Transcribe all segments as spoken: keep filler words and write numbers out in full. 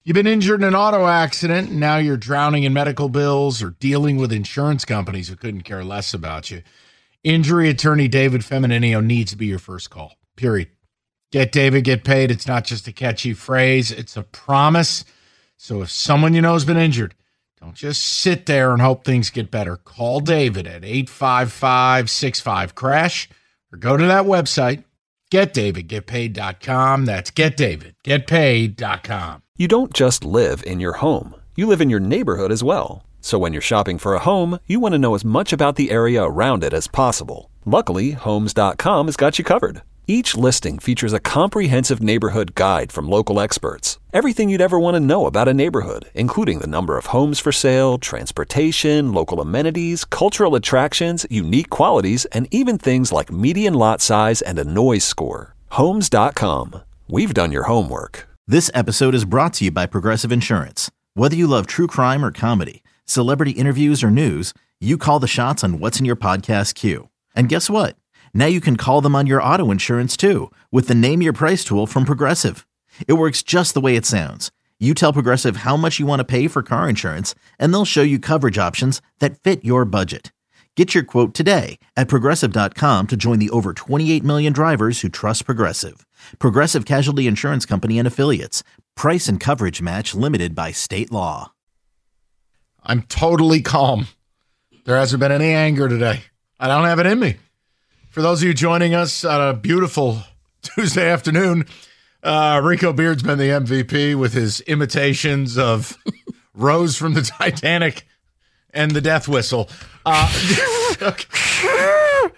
You've been injured in an auto accident, and now you're drowning in medical bills or dealing with insurance companies who couldn't care less about you. Injury attorney David Femininio needs to be your first call, period. Get David, get paid. It's not just a catchy phrase. It's a promise. So if someone you know has been injured, don't just sit there and hope things get better. Call David at eight five five, six five, crash or go to that website, get david get paid dot com. That's get david get paid dot com. You don't just live in your home. You live in your neighborhood as well. So when you're shopping for a home, you want to know as much about the area around it as possible. Luckily, Homes dot com has got you covered. Each listing features a comprehensive neighborhood guide from local experts. Everything you'd ever want to know about a neighborhood, including the number of homes for sale, transportation, local amenities, cultural attractions, unique qualities, and even things like median lot size and a noise score. Homes dot com. We've done your homework. This episode is brought to you by Progressive Insurance. Whether you love true crime or comedy, celebrity interviews or news, you call the shots on what's in your podcast queue. And guess what? Now you can call them on your auto insurance too with the Name Your Price tool from Progressive. It works just the way it sounds. You tell Progressive how much you want to pay for car insurance, and they'll show you coverage options that fit your budget. Get your quote today at Progressive dot com to join the over twenty-eight million drivers who trust Progressive. Progressive Casualty Insurance Company and Affiliates. Price and coverage match limited by state law. I'm totally calm. There hasn't been any anger today. I don't have it in me. For those of you joining us on a beautiful Tuesday afternoon, uh, Rico Beard's been the M V P with his imitations of Rose from the Titanic and the death whistle. Uh, okay.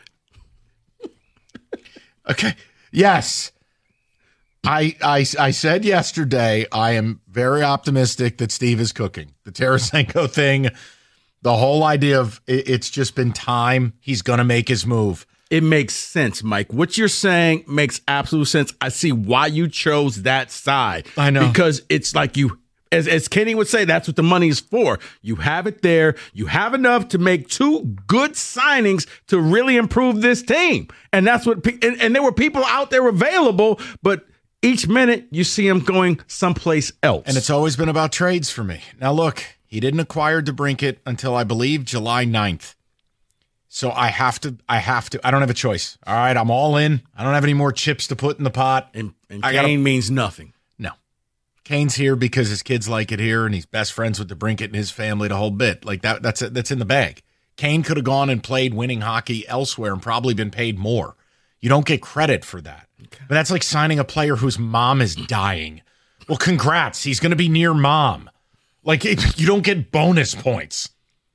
okay. Yes. I, I, I said yesterday, I am very optimistic that Steve is cooking. The Tarasenko thing, the whole idea of it, it's just been time. He's going to make his move. It makes sense, Mike. What you're saying makes absolute sense. I see why you chose that side. I know. Because it's like you, as, as Kenny would say, that's what the money is for. You have it there. You have enough to make two good signings to really improve this team. And that's what, and, and there were people out there available, but each minute you see him going someplace else. And it's always been about trades for me. Now, look, he didn't acquire DeBrincat until I believe July ninth. So I have to, I have to, I don't have a choice. All right, I'm all in. I don't have any more chips to put in the pot. And, and I Kane gotta, means nothing. No. Kane's here because his kids like it here, and he's best friends with DeBrincat and his family the whole bit. Like that, that's that's in the bag. Kane could have gone and played winning hockey elsewhere and probably been paid more. You don't get credit for that. Okay. But that's like signing a player whose mom is dying. Well, congrats. He's going to be near mom. Like, you don't get bonus points.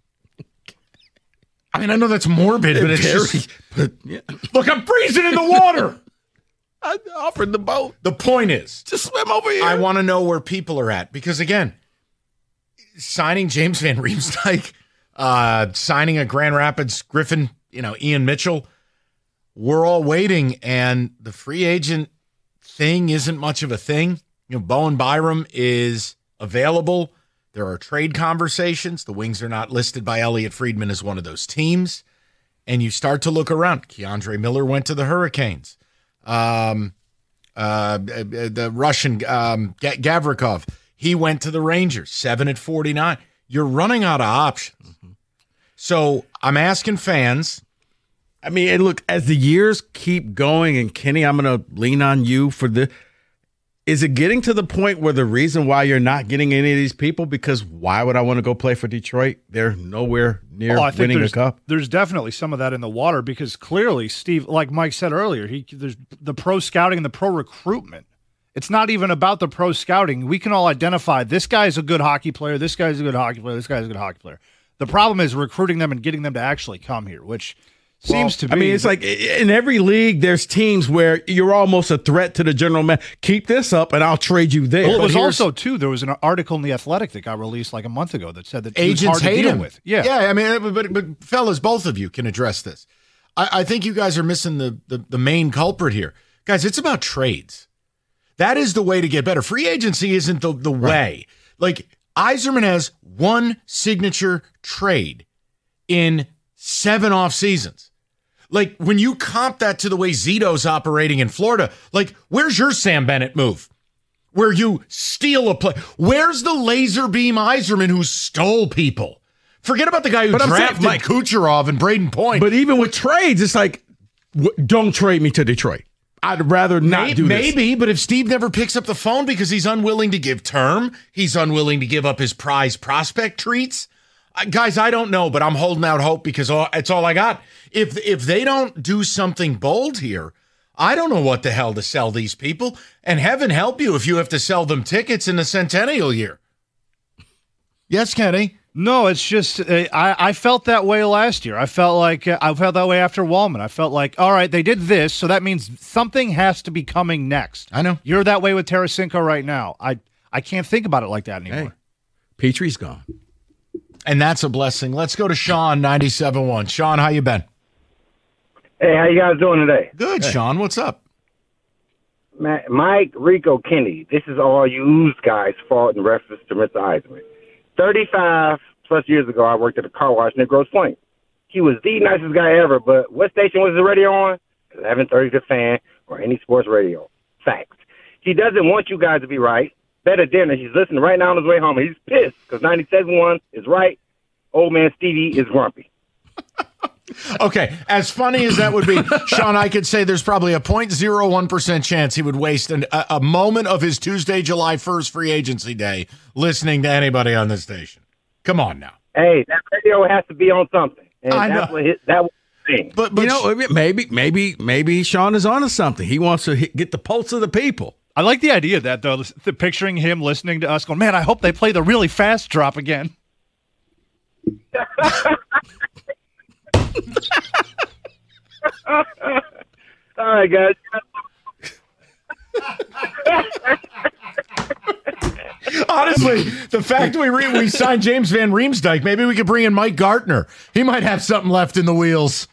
I mean, I know that's morbid, but it's Very, just... but, yeah. Look, I'm freezing in the water. I offered the boat. The point is... Just swim over here. I want to know where people are at. Because, again, signing James Van Riemsdyk, uh, signing a Grand Rapids Griffin, you know, Ian Mitchell, we're all waiting, and the free agent thing isn't much of a thing. You know, Bowen Byram is available. There are trade conversations. The Wings are not listed by Elliot Friedman as one of those teams. And you start to look around. Keandre Miller went to the Hurricanes. Um, uh, the Russian um, Gavrikov, he went to the Rangers, seven at forty-nine. You're running out of options. Mm-hmm. So I'm asking fans. I mean, and look, as the years keep going, and Kenny, I'm going to lean on you for the. Is it getting to the point where the reason why you're not getting any of these people, because why would I want to go play for Detroit? They're nowhere near oh, I think winning there's, a cup. There's definitely some of that in the water because clearly, Steve, like Mike said earlier, he there's the pro scouting and the pro recruitment. It's not even about the pro scouting. We can all identify this guy's a good hockey player, this guy's a good hockey player, this guy's a good hockey player. The problem is recruiting them and getting them to actually come here, which seems well, to be. I mean, it's like in every league, there's teams where you're almost a threat to the general man. Keep this up, and I'll trade you there. Well, it was also too. There was an article in the Athletic that got released like a month ago that said that agents hard hate to deal him. With. Yeah, yeah. I mean, but, but fellas, both of you can address this. I, I think you guys are missing the, the the main culprit here, guys. It's about trades. That is the way to get better. Free agency isn't the the way. Right. Like Yzerman has one signature trade in seven off seasons. Like, when you comp that to the way Zito's operating in Florida, like, where's your Sam Bennett move? where you steal a play. Where's the laser beam Yzerman who stole people? Forget about the guy who But I'm saying, drafted Mike- Kucherov and Braden Point. But even with trades, it's like, w- don't trade me to Detroit. I'd rather not May- do this. Maybe, but if Steve never picks up the phone because he's unwilling to give term, he's unwilling to give up his prize prospect treats. Uh, guys, I don't know, but I'm holding out hope because all, it's all I got. If if they don't do something bold here, I don't know what the hell to sell these people. And heaven help you if you have to sell them tickets in the centennial year. Yes, Kenny? No, it's just uh, I, I felt that way last year. I felt like uh, I felt that way after Wallman. I felt like, all right, they did this, so that means something has to be coming next. I know. You're that way with Tarasenko right now. I I can't think about it like that anymore. Hey, Petrie's gone. And that's a blessing. Let's go to Sean, ninety-seven point one. Sean, how you been? Hey, how you guys doing today? Good, Sean. What's up? Ma- Mike, Rico, Kenny, this is all you guys' fault in reference to Mister Yzerman. thirty-five plus years ago, I worked at a car wash near Grosse Pointe. He was the nicest guy ever, but what station was the radio on? eleven thirty The Fan or any sports radio. Facts. He doesn't want you guys to be right. Better dinner. He's listening right now on his way home. He's pissed because ninety-seven point one is right. Old man Stevie is grumpy. Okay, as funny as that would be, Sean, I could say there's probably a zero point zero one percent chance he would waste an, a, a moment of his Tuesday, July first free agency day listening to anybody on this station. Come on now. Hey, that radio has to be on something. And I that's know. what his, that was the thing. But, but You know, maybe, maybe, maybe Sean is onto something. He wants to hit, get the pulse of the people. I like the idea of that, though, the, picturing him listening to us going, man, I hope they play the really fast drop again. All right, guys. honestly, the fact we re- we signed James Van Riemsdyk, maybe we could bring in Mike Gartner. He might have something left in the wheels.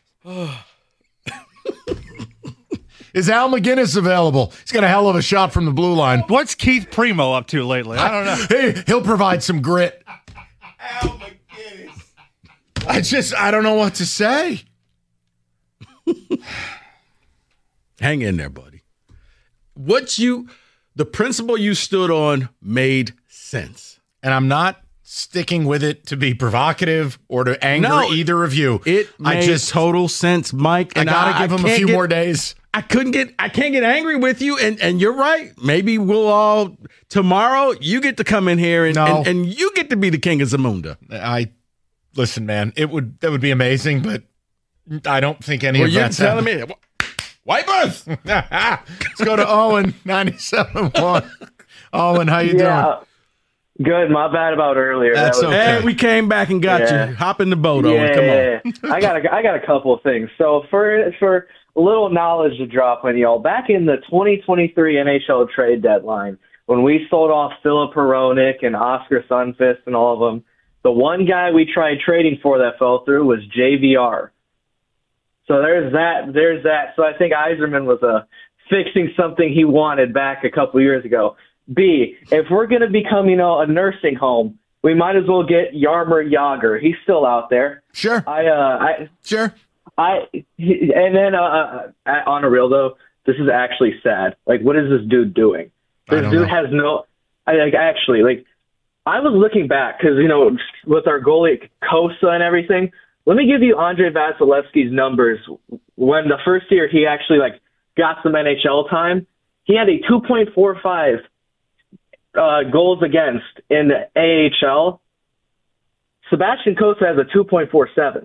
Is Al McGinnis available? He's got a hell of a shot from the blue line. What's Keith Primo up to lately? I don't know. Hey, he'll provide some grit. Al McGinnis. I just, I don't know what to say. Hang in there, buddy. What you, the principle you stood on made sense. And I'm not sticking with it to be provocative or to anger No, either of you. It I made just, total sense, Mike. I And gotta give him a can't few get- more days. I couldn't get, I can't get angry with you. And, and you're right. Maybe we'll all, tomorrow, you get to come in here and, No. and, and you get to be the king of Zamunda. I listen, man. It would that would be amazing, but I don't think any Well, of you're that's telling happening. me, Wipers! Let's go to Owen, ninety-seven point one. Owen, how you Yeah. Good. My bad about earlier. That's That was- okay. Hey, we came back and got Yeah. you. Hop in the boat, Owen. Come on. Yeah, I got a, I got a couple of things. So for for a little knowledge to drop on y'all, back in the twenty twenty-three N H L trade deadline, when we sold off Philip Hronek and Oscar Sundqvist and all of them, the one guy we tried trading for that fell through was J V R. So there's that. There's that. So I think Yzerman was uh, fixing something he wanted back a couple years ago. B, if we're going to become, you know, a nursing home, we might as well get Yarmer Yager. He's still out there. Sure, I, uh, I, sure. I, he, and then uh, uh, on a real though, this is actually sad. Like, what is this dude doing? I This don't dude know. has no. I like actually like. I was looking back because you know with our goalie Kosa and everything. Let me give you Andre Vasilevsky's numbers. When the first year he actually like got some N H L time, he had a two point four five uh, goals against in the A H L. Sebastian Kosa has a two point four seven.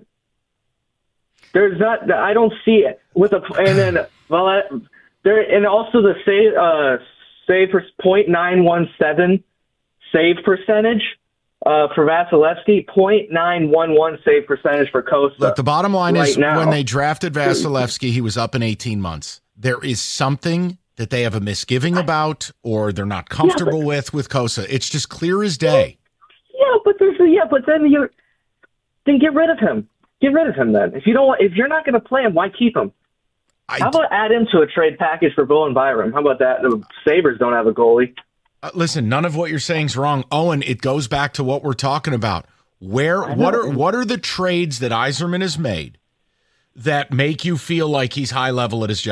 There's not. I don't see it with a and then well I- there and also the save uh, save for point nine one seven save percentage. Uh, for Vasilevsky, point nine one one save percentage for Costa. Look, the bottom line right is now. when they drafted Vasilevsky, he was up in eighteen months. There is something that they have a misgiving about or they're not comfortable Yeah, but- with with Kosa. It's just clear as day. Yeah, but there's a, yeah, but then you then get rid of him. Get rid of him then. If you don't want, if you're not going to play him, why keep him? I, How about add him to a trade package for Bowen Byram? How about that? The Sabres don't have a goalie. Uh, listen, none of what you're saying is wrong, Owen. It goes back to what we're talking about. Where, what are, what are the trades that Yzerman has made that make you feel like he's high level at his job?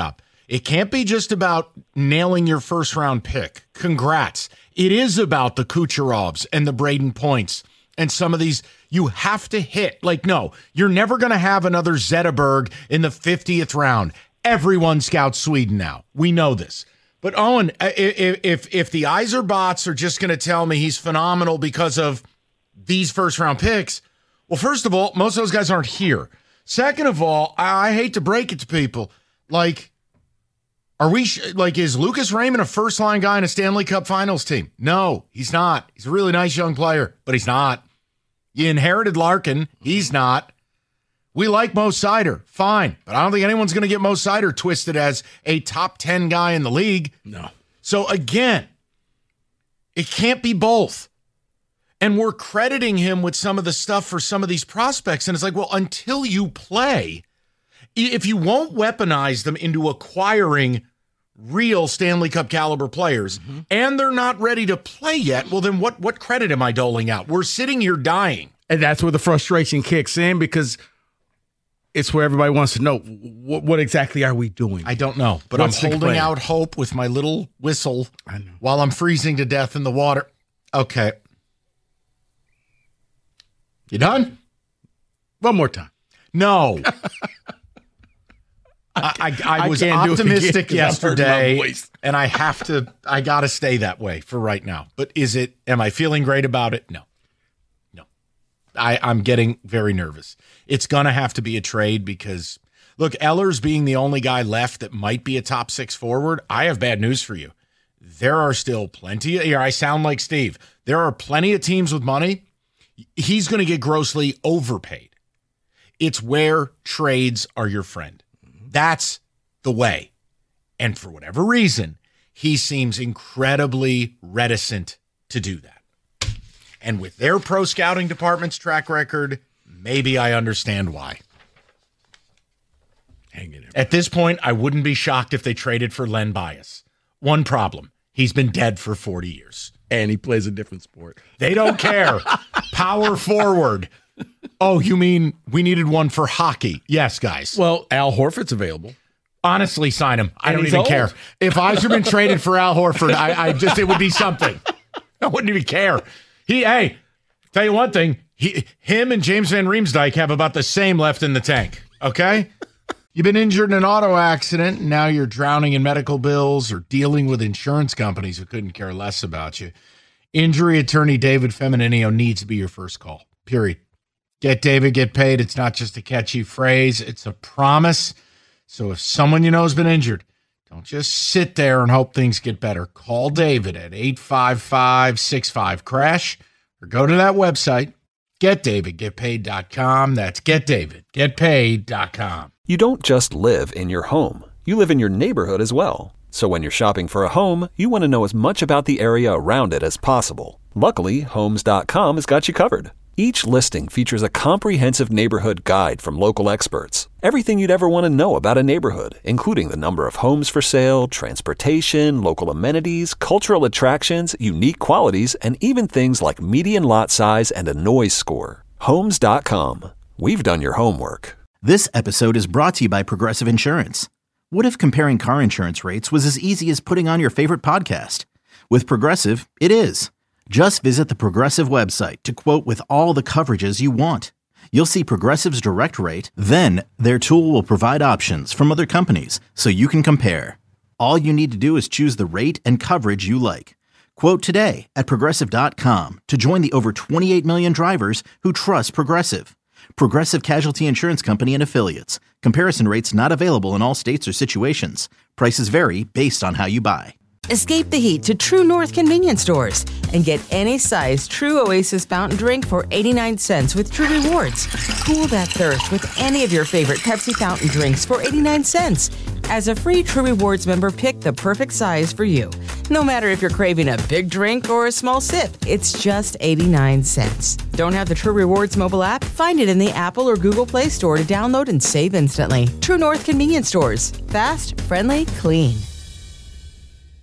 It can't be just about nailing your first round pick. Congrats. It is about the Kucherovs and the Braden Points and some of these. You have to hit. Like, no, you're never going to have another Zetterberg in the fiftieth round. Everyone scouts Sweden now. We know this. But Owen, if if, if the Yzerbots are just going to tell me he's phenomenal because of these first round picks, well, first of all, most of those guys aren't here. Second of all, I, I hate to break it to people, like, are we like is Lucas Raymond a first line guy in a Stanley Cup Finals team? No, he's not. He's a really nice young player, but he's not. You inherited Larkin. He's not. We like Mo Seider. Fine. But I don't think anyone's going to get Mo Seider twisted as a top ten guy in the league. No. So again, it can't be both. And we're crediting him with some of the stuff for some of these prospects. And it's like, well, until you play, if you won't weaponize them into acquiring real Stanley Cup caliber players, mm-hmm. and they're not ready to play yet, well, then what, what credit am I doling out? We're sitting here dying. And that's where the frustration kicks in, because it's where everybody wants to know, what, what exactly are we doing? I don't know, but What's I'm holding out hope with my little whistle I know. while I'm freezing to death in the water. Okay. You done? One more time. No. I, I, I was I optimistic yesterday, and I have to, I got to stay that way for right now. But is it, am I feeling great about it? No. No. I, I'm getting very nervous. It's going to have to be a trade because, look, Ehlers being the only guy left that might be a top six forward, I have bad news for you. There are still plenty, here I sound like Steve, there are plenty of teams with money. He's going to get grossly overpaid. It's where trades are your friend. That's the way. And for whatever reason, he seems incredibly reticent to do that. And with their pro scouting department's track record, maybe I understand why. Hang in there. At this point, I wouldn't be shocked if they traded for Len Bias. One problem. He's been dead for forty years. And he plays a different sport. They don't care. Power forward. Oh, you mean we needed one for hockey? Yes, guys. Well, Al Horford's available. Honestly, sign him. I And don't he's even old. care. If Yzerman traded for Al Horford, I, I just, it would be something. I wouldn't even care. He, hey, tell you one thing. He, him and James Van Riemsdyk have about the same left in the tank. Okay? You've been injured in an auto accident, and now you're drowning in medical bills or dealing with insurance companies who couldn't care less about you. Injury attorney David Femininio needs to be your first call. Period. Get David, get paid. It's not just a catchy phrase. It's a promise. So if someone you know has been injured, don't just sit there and hope things get better. Call David at eight five five, six five, crash or go to that website, get david get paid dot com. That's get david get paid dot com. You don't just live in your home. You live in your neighborhood as well. So when you're shopping for a home, you want to know as much about the area around it as possible. Luckily, homes dot com has got you covered. Each listing features a comprehensive neighborhood guide from local experts. Everything you'd ever want to know about a neighborhood, including the number of homes for sale, transportation, local amenities, cultural attractions, unique qualities, and even things like median lot size and a noise score. homes dot com. We've done your homework. This episode is brought to you by Progressive Insurance. What if comparing car insurance rates was as easy as putting on your favorite podcast? With Progressive, it is. Just visit the Progressive website to quote with all the coverages you want. You'll see Progressive's direct rate, then their tool will provide options from other companies so you can compare. All you need to do is choose the rate and coverage you like. Quote today at progressive dot com to join the over twenty-eight million drivers who trust Progressive. Progressive Casualty Insurance Company and Affiliates. Comparison rates not available in all states or situations. Prices vary based on how you buy. Escape the heat to True North convenience stores and get any size True Oasis fountain drink for eighty-nine cents with True Rewards. Cool that thirst with any of your favorite Pepsi fountain drinks for eighty-nine cents. As a free True Rewards member, pick the perfect size for you. No matter if you're craving a big drink or a small sip, it's just eighty-nine cents. Don't have the True Rewards mobile app? Find it in the Apple or Google Play Store to download and save instantly. True North convenience stores. Fast, friendly, clean.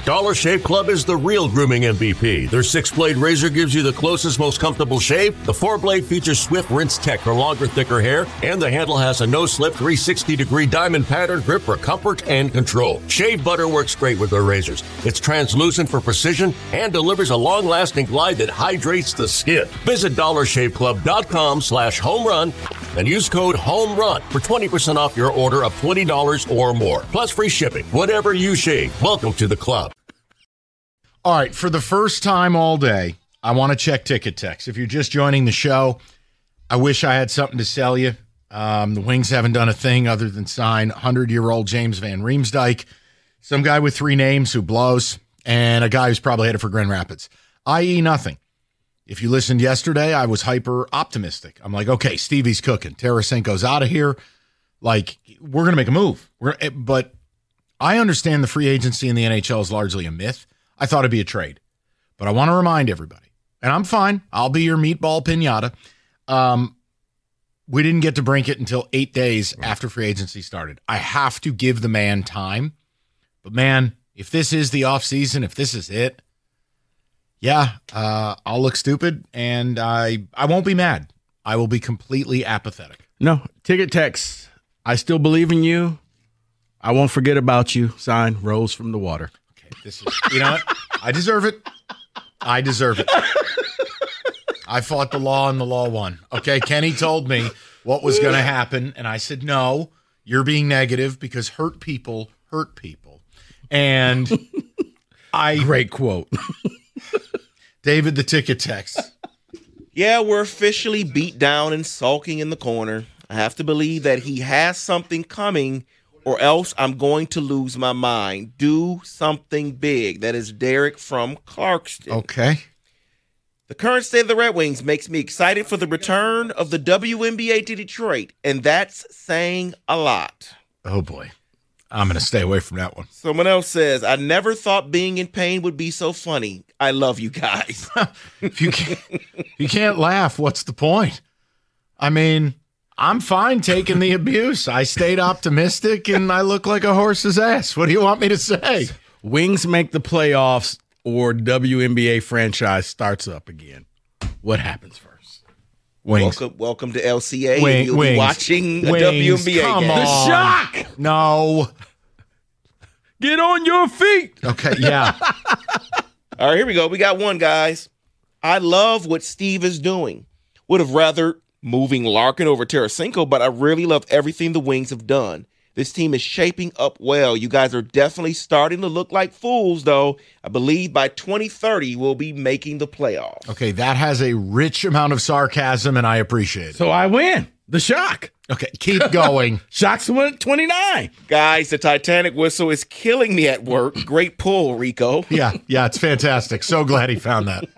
Dollar Shave Club is the real grooming M V P. Their six-blade razor gives you the closest, most comfortable shave. The four-blade features swift rinse tech for longer, thicker hair, and the handle has a no-slip three sixty degree diamond pattern grip for comfort and control. Shave butter works great with their razors. It's translucent for precision and delivers a long-lasting glide that hydrates the skin. Visit dollar shave club dot com slash home run and use code HOMERUN for twenty percent off your order of twenty dollars or more. Plus free shipping. Whatever you shave, welcome to the club. All right, for the first time all day, I want to check Ticket Text. If you're just joining the show, I wish I had something to sell you. Um, the Wings haven't done a thing other than sign one hundred-year-old James Van Riemsdyk, some guy with three names who blows, and a guy who's probably headed for Grand Rapids, that is nothing. If you listened yesterday, I was hyper optimistic. I'm like, okay, Stevie's cooking. Tarasenko's out of here. Like, we're going to make a move. We're, but I understand the free agency in the N H L is largely a myth. I thought it'd be a trade. But I want to remind everybody, and I'm fine. I'll be your meatball pinata. Um, we didn't get to brink it until eight days after free agency started. I have to give the man time. But, man, if this is the offseason, if this is it, yeah, uh, I'll look stupid, and I I won't be mad. I will be completely apathetic. No, Ticket Text. I still believe in you. I won't forget about you. Signed, Rose from the Water. Okay, this is, you know what? I deserve it. I deserve it. I fought the law, and the law won. Okay, Kenny told me what was going to happen, and I said, no, you're being negative because hurt people hurt people. And I... Great quote. David, the Ticket Text. Yeah, we're officially beat down and sulking in the corner. I have to believe that he has something coming, or else I'm going to lose my mind. Do something big. That is Derek from Clarkston. Okay. The current state of the Red Wings makes me excited for the return of the W N B A to Detroit, and that's saying a lot. Oh, boy. I'm going to stay away from that one. Someone else says, I never thought being in pain would be so funny. I love you guys. If you can't, if you can't laugh, what's the point? I mean, I'm fine taking the abuse. I stayed optimistic, and I look like a horse's ass. What do you want me to say? Wings make the playoffs or W N B A franchise starts up again. What happens first? Wings. Welcome, welcome to L C A. Wing, You'll wings. be watching a Wings, W N B A come game. on. The shock! No. Get on your feet. Okay, yeah. All right, here we go. We got one, guys. I love what Steve is doing. Would have rather moving Larkin over Tarasenko, but I really love everything the Wings have done. This team is shaping up well. You guys are definitely starting to look like fools, though. I believe by twenty thirty, we'll be making the playoffs. Okay, that has a rich amount of sarcasm, and I appreciate it. So I win. The shock. Okay, keep going. Shock's win at twenty-nine. Guys, the Titanic whistle is killing me at work. Great pull, Rico. Yeah, yeah, it's fantastic. So glad he found that.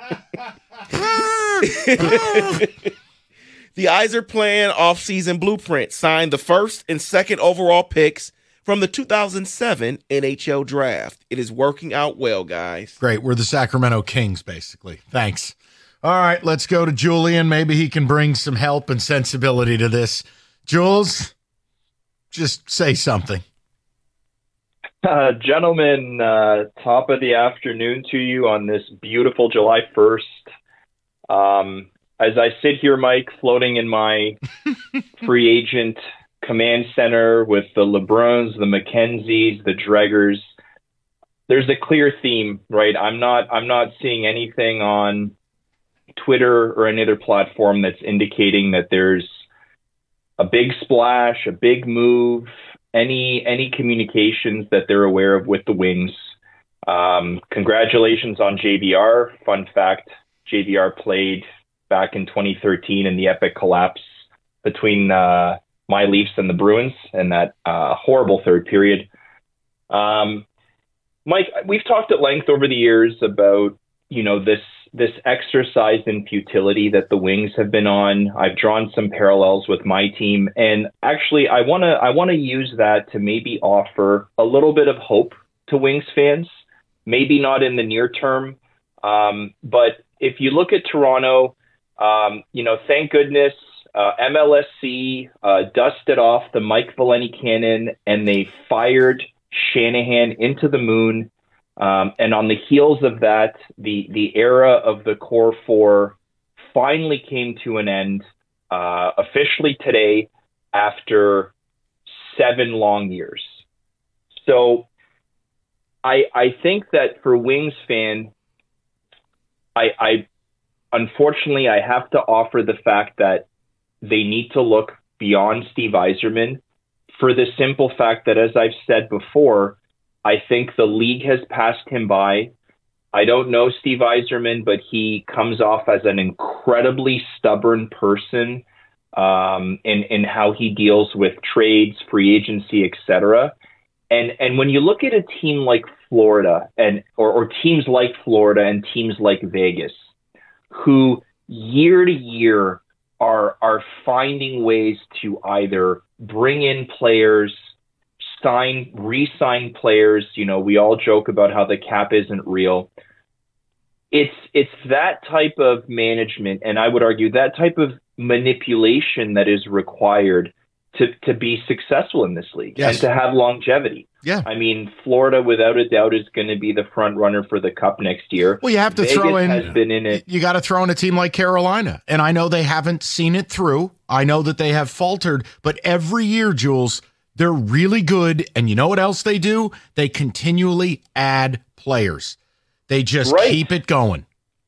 The Yzer Plan offseason blueprint signed the first and second overall picks from the two thousand seven N H L draft. It is working out well, guys. Great. We're the Sacramento Kings, basically. Thanks. All right, let's go to Julian. Maybe he can bring some help and sensibility to this. Jules, just say something. Uh, gentlemen, uh, top of the afternoon to you on this beautiful July first. Um, as I sit here, Mike, floating in my free agent command center with the LeBruns, the McKenzies, the Dreggers, there's a clear theme, right? I'm not, I'm not seeing anything on Twitter or any other platform that's indicating that there's a big splash, a big move, any any communications that they're aware of with the Wings. Um, congratulations on J V R. Fun fact, J V R played back in twenty thirteen in the epic collapse between uh, my Leafs and the Bruins in that uh, horrible third period. Um, Mike, we've talked at length over the years about, you know, this this exercise in futility that the Wings have been on. I've drawn some parallels with my team, and actually I want to I want to use that to maybe offer a little bit of hope to Wings fans, maybe not in the near term, um, but if you look at Toronto, um, you know, thank goodness uh, M L S C uh, dusted off the Mike Valenti cannon and they fired Shanahan into the moon. Um, and on the heels of that, the the era of the core four finally came to an end uh, officially today after seven long years. So I I think that for Wings fan, I, I unfortunately I have to offer the fact that they need to look beyond Steve Yzerman for the simple fact that, as I've said before, I think the league has passed him by. I don't know Steve Yzerman, but he comes off as an incredibly stubborn person um, in, in how he deals with trades, free agency, et cetera. And and when you look at a team like Florida and or, or teams like Florida and teams like Vegas, who year to year are are finding ways to either bring in players, sign, re-sign players. You know, we all joke about how the cap isn't real. It's it's that type of management, and I would argue that type of manipulation that is required to to be successful in this league Yes. and to have longevity. Yeah. I mean, Florida, without a doubt, is going to be the front runner for the Cup next year. Well, you have to Vegas throw in. has been in it. You got to throw in a team like Carolina, and I know they haven't seen it through. I know that they have faltered, but every year, Jules, they're really good. And you know what else they do? They continually add players. They just Right. keep it going.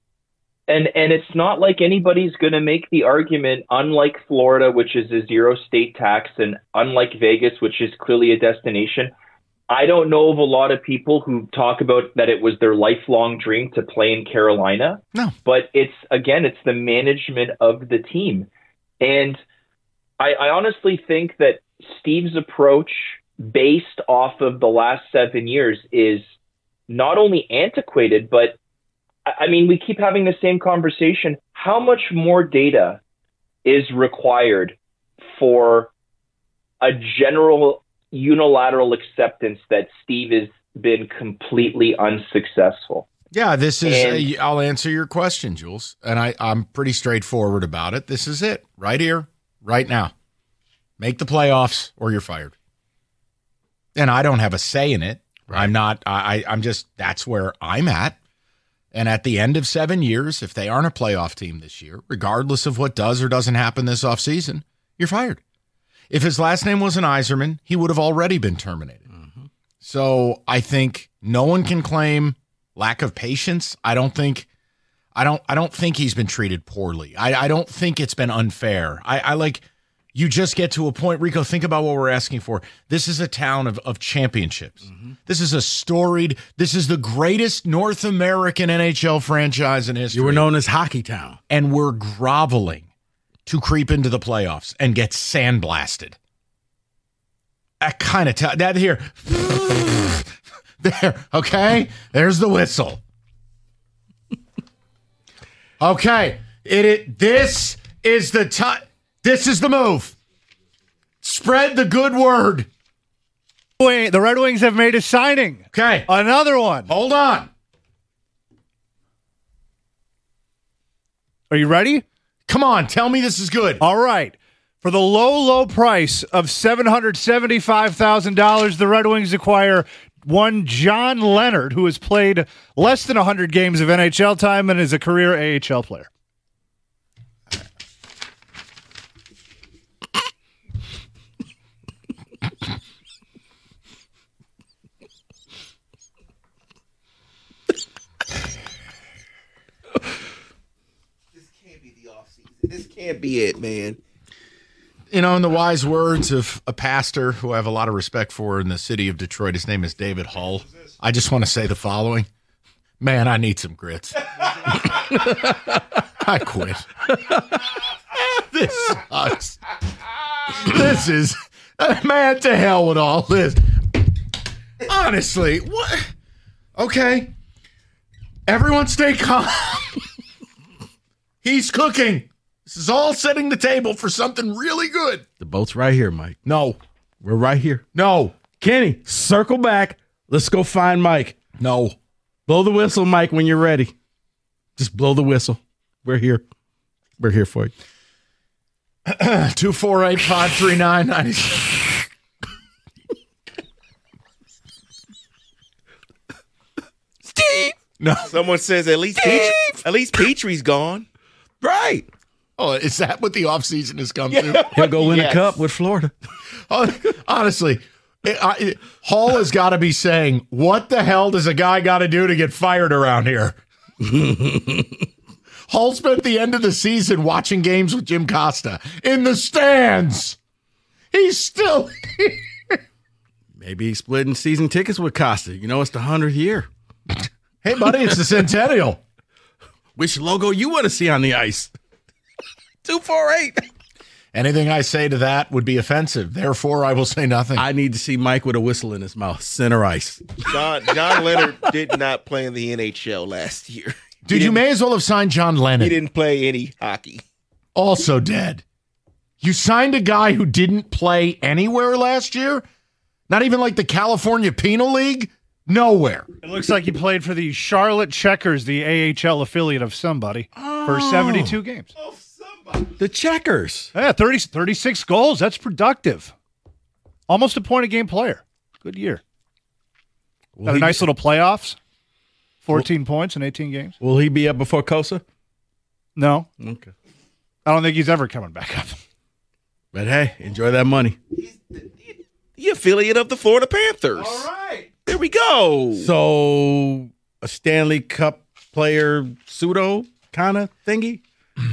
And and it's not like anybody's going to make the argument, unlike Florida, which is a zero state tax, and unlike Vegas, which is clearly a destination. I don't know of a lot of people who talk about that it was their lifelong dream to play in Carolina. No. But it's, again, it's the management of the team. And I, I honestly think that Steve's approach, based off of the last seven years, is not only antiquated, but I mean, we keep having the same conversation. How much more data is required for a general unilateral acceptance that Steve has been completely unsuccessful? Yeah, this is, And- uh, I'll answer your question, Jules. And I, I'm pretty straightforward about it. This is it right here, right now. Make the playoffs or you're fired. And I don't have a say in it. I'm not, I, I'm just, that's where I'm at. And at the end of seven years, if they aren't a playoff team this year, regardless of what does or doesn't happen this offseason, you're fired. If his last name wasn't Yzerman, he would have already been terminated. Mm-hmm. So I think no one can claim lack of patience. I don't think I don't I don't think he's been treated poorly. I, I don't think it's been unfair. I, I like you just get to a point, Rico, think about what we're asking for. This is a town of, of championships. Mm-hmm. This is a storied, this is the greatest North American N H L franchise in history. You were known as Hockey Town. And we're groveling to creep into the playoffs and get sandblasted. That kind of, t- that here, there, okay? There's the whistle. Okay, it, it this is the time. This is the move. Spread the good word. Wait, the Red Wings have made a signing. Okay. Another one. Hold on. Are you ready? Come on, tell me this is good. All right. For the low, low price of seven hundred seventy-five thousand dollars, the Red Wings acquire one John Leonard, who has played less than one hundred games of N H L time and is a career A H L player. This can't be it, man. You know, in the wise words of a pastor who I have a lot of respect for in the city of Detroit, his name is David Hull. I just want to say the following. Man, I need some grits. I quit. This sucks. This is, man, to hell with all this. Honestly, what? Okay. Everyone stay calm. He's cooking. This is all setting the table for something really good. The boat's right here, Mike. No. We're right here. No. Kenny, circle back. Let's go find Mike. No. Blow the whistle, Mike, when you're ready. Just blow the whistle. We're here. We're here for you. two four eight, five three nine, nine No. Someone says at least Peach, at least Petrie's gone. Right. Oh, is that what the offseason has come Yeah. to? He'll go win Yes. a cup with Florida. Oh, honestly, it, I, it, Hall has got to be saying, what the hell does a guy got to do to get fired around here? Hall spent the end of the season watching games with Jim Costa in the stands. He's still Maybe he's splitting season tickets with Costa. You know, it's the hundredth year. Hey, buddy, it's the centennial. Which logo you want to see on the ice? two four eight. Anything I say to that would be offensive. Therefore, I will say nothing. I need to see Mike with a whistle in his mouth. Center ice. John John Leonard did not play in the N H L last year. Dude, you may as well have signed John Lennon. He didn't play any hockey. Also dead. You signed a guy who didn't play anywhere last year? Not even like the California Penal League? Nowhere. It looks like he played for the Charlotte Checkers, the A H L affiliate of somebody, Oh. for seventy-two games. The Checkers. Yeah, thirty, thirty-six goals. That's productive. Almost a point a game player. Good year. Will Got a he nice be- little playoffs. fourteen points in eighteen games. Will he be up before Kosa? No. Okay. I don't think he's ever coming back up. But hey, enjoy that money. The affiliate of the Florida Panthers. All right. There we go. So a Stanley Cup player pseudo kind of thingy?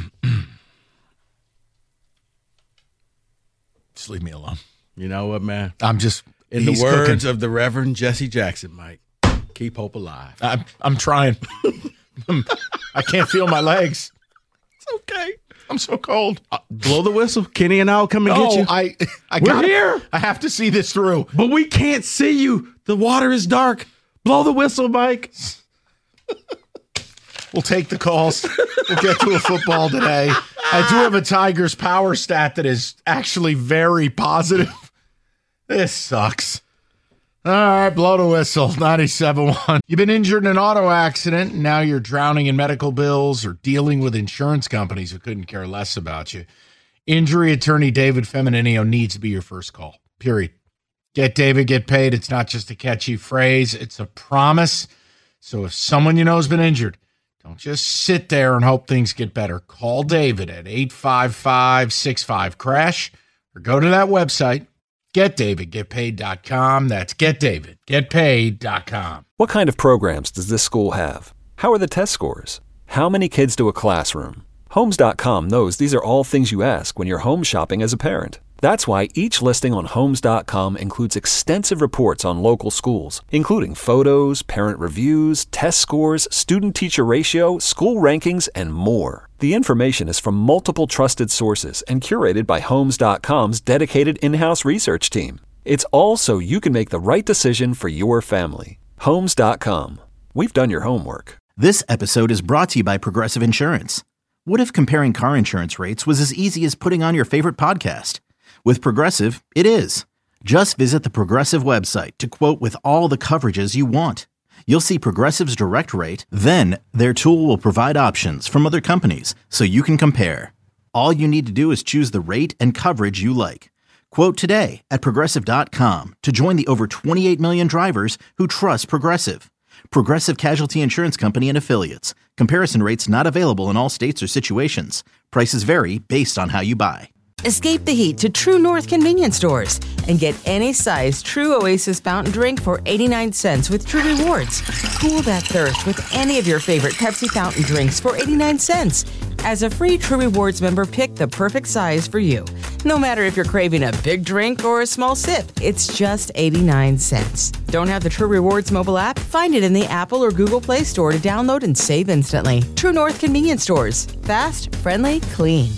Just leave me alone. You know what, man? I'm just In the he's words cooking. of the Reverend Jesse Jackson, Mike, keep hope alive. I'm, I'm trying. I can't feel my legs. It's okay. I'm so cold. Uh, blow the whistle. Kenny and I'll come and No, get you. I, I We're gotta- here. I have to see this through. But we can't see you. The water is dark. Blow the whistle, Mike. We'll take the calls. We'll get to a football today. I do have a Tigers power stat that is actually very positive. This sucks. All right, blow the whistle. ninety-seven point one. You've been injured in an auto accident, and now you're drowning in medical bills or dealing with insurance companies who couldn't care less about you. Injury attorney David Femininio needs to be your first call, period. Get David, get paid. It's not just a catchy phrase. It's a promise. So if someone you know has been injured, don't just sit there and hope things get better. Call David at eight five five, six five, crash or go to that website, get david get paid dot com. That's get david get paid dot com. What kind of programs does this school have? How are the test scores? How many kids do a classroom? Homes dot com knows these are all things you ask when you're home shopping as a parent. That's why each listing on Homes dot com includes extensive reports on local schools, including photos, parent reviews, test scores, student-teacher ratio, school rankings, and more. The information is from multiple trusted sources and curated by Homes dot com's dedicated in-house research team. It's all so you can make the right decision for your family. Homes dot com. We've done your homework. This episode is brought to you by Progressive Insurance. What if comparing car insurance rates was as easy as putting on your favorite podcast? With Progressive, it is. Just visit the Progressive website to quote with all the coverages you want. You'll see Progressive's direct rate, then their tool will provide options from other companies so you can compare. All you need to do is choose the rate and coverage you like. Quote today at Progressive dot com to join the over twenty-eight million drivers who trust Progressive. Progressive Casualty Insurance Company and Affiliates. Comparison rates not available in all states or situations. Prices vary based on how you buy. Escape the heat to True North convenience stores and get any size True Oasis fountain drink for eighty-nine cents with True Rewards. Cool that thirst with any of your favorite Pepsi fountain drinks for eighty-nine cents. As a free True Rewards member, pick the perfect size for you. No matter if you're craving a big drink or a small sip, it's just eighty-nine cents. Don't have the True Rewards mobile app? Find it in the Apple or Google Play Store to download and save instantly. True North convenience stores. Fast, friendly, clean.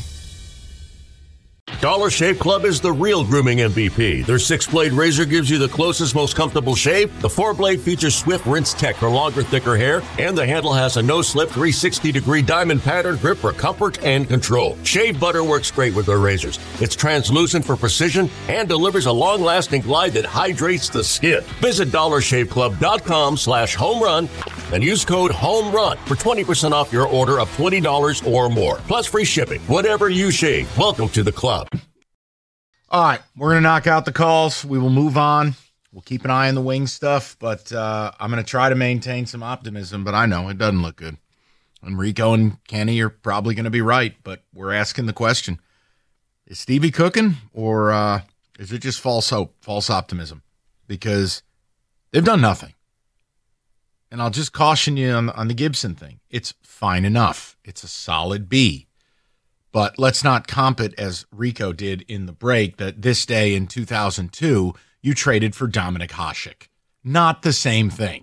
Dollar Shave Club is the real grooming M V P. Their six-blade razor gives you the closest, most comfortable shave. The four-blade features swift rinse tech for longer, thicker hair, and the handle has a no-slip three hundred sixty degree diamond pattern grip for comfort and control. Shave butter works great with their razors. It's translucent for precision and delivers a long-lasting glide that hydrates the skin. Visit dollar shave club dot com slash home run and use code HOMERUN for twenty percent off your order of twenty dollars or more, plus free shipping. Whatever you shave, welcome to the club. All right, we're going to knock out the calls. We will move on We'll keep an eye on the wing stuff, but uh, I'm going to try to maintain some optimism, but I know it doesn't look good. And Rico and Kenny are probably going to be right, but we're asking the question. Is Stevie cooking, or uh, is it just false hope, false optimism? Because they've done nothing. And I'll just caution you on, on the Gibson thing. It's fine enough. It's a solid B. But let's not comp it as Rico did in the break, that this day in two thousand two, you traded for Dominik Hasek. Not the same thing.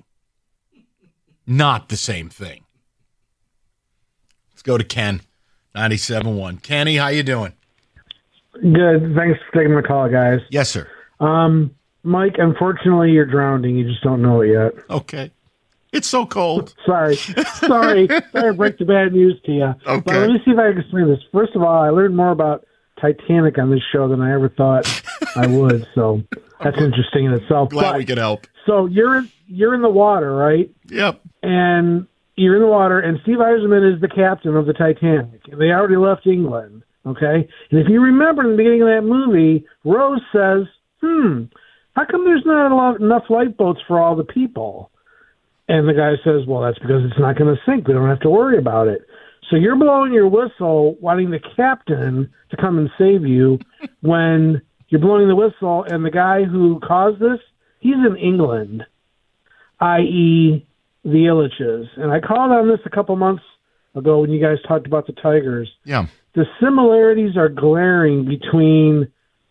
Not the same thing. Let's go to Ken, ninety-seven point one. Kenny, how you doing? Good. Thanks for taking my call, guys. Yes, sir. Um, Mike, unfortunately, you're drowning. You just don't know it yet. Okay. It's so cold. Sorry. Sorry. Sorry to break the bad news to you. Okay. But let me see if I can explain this. First of all, I learned more about Titanic on this show than I ever thought I would, so that's interesting in itself. Glad but, we could help. So you're in, you're in the water, right? Yep. And you're in the water, and Steve Yzerman is the captain of the Titanic, and they already left England, okay? And if you remember in the beginning of that movie, Rose says, hmm, how come there's not a lot, enough lifeboats for all the people? And the guy says, well, that's because it's not going to sink. We don't have to worry about it. So you're blowing your whistle, wanting the captain to come and save you when you're blowing the whistle, and the guy who caused this, he's in England, that is the Illiches. And I called on this a couple months ago when you guys talked about the Tigers. Yeah. The similarities are glaring between